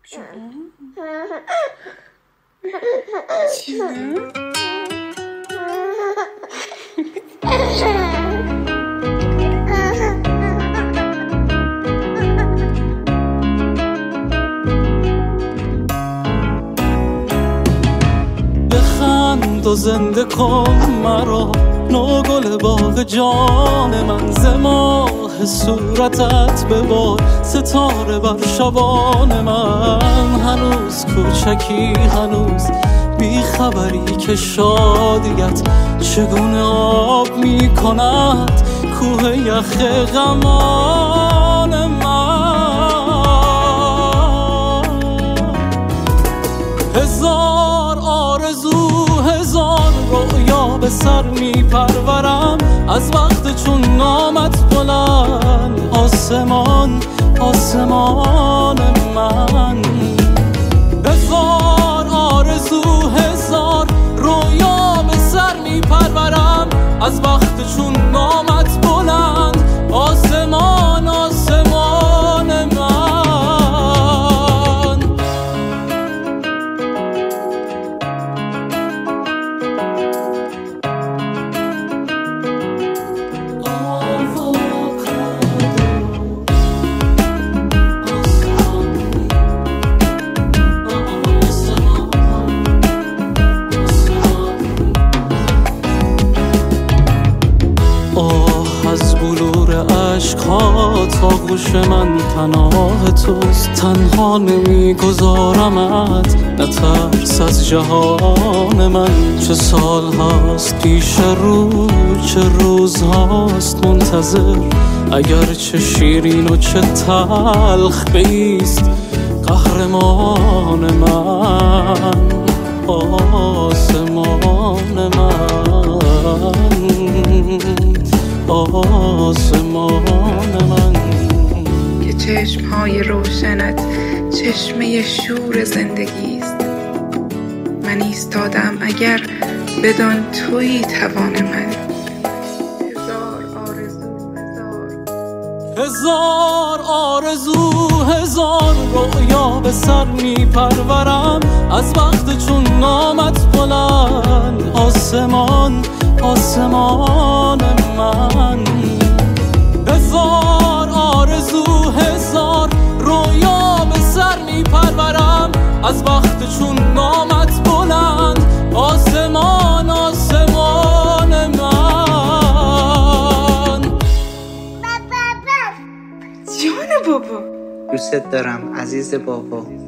بخند و زنده کن مرا، نوگل باغ جان من. ز ماه صورتت ببار ستاره بر شبان من. هنوز کوچکی، هنوز بی خبری که شادیت چگونه آب می کند کوه یخ غمان من. هزار آرزو، هزار رویا به سر می پرورم از وقت چون نامت بلند. آسمان، آسمان من. هزار آرزو، هزار رویا به سر می پرورم از وقت چون نامت بلند. آسمان، آسمان من. از بلور عشقات آغوش من پناه توست. تنها نمیگذارمت، نترس از جهان من. چه سال هاست پیش رو، چه روزهاست منتظر. اگر چه شیرین و چه تلخ بیست قهرمان من. آسمان من، آسمان من. که چشمهای روشنت چشمه شور زندگیست. من ایستادم اگر بدان تویی توان من. هزار آرزو، هزار رویا به سر می پرورم از وقت چون نامت بلند. آسمان، آسمان من. هزار آرزو، هزار رویا به سر می پرورم از وقت چون نامت بلند. آسمان، آسمان من. جان بابا، دوست دارم عزیز بابا.